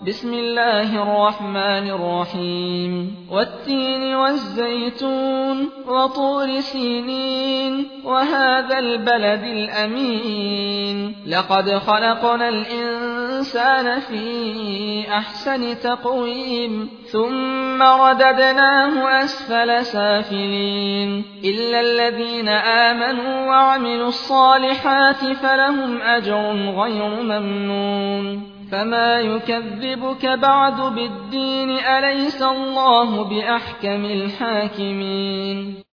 بسم الله الرحمن الرحيم والتين والزيتون وطور سينين وهذا البلد الأمين لقد خلقنا الإنسان في أحسن تقويم ثم رددناه أسفل سافلين إلا الذين آمنوا وعملوا الصالحات فلهم أجر غير ممنون فما يكذبك بعد بالدين أليس الله بأحكم الحاكمين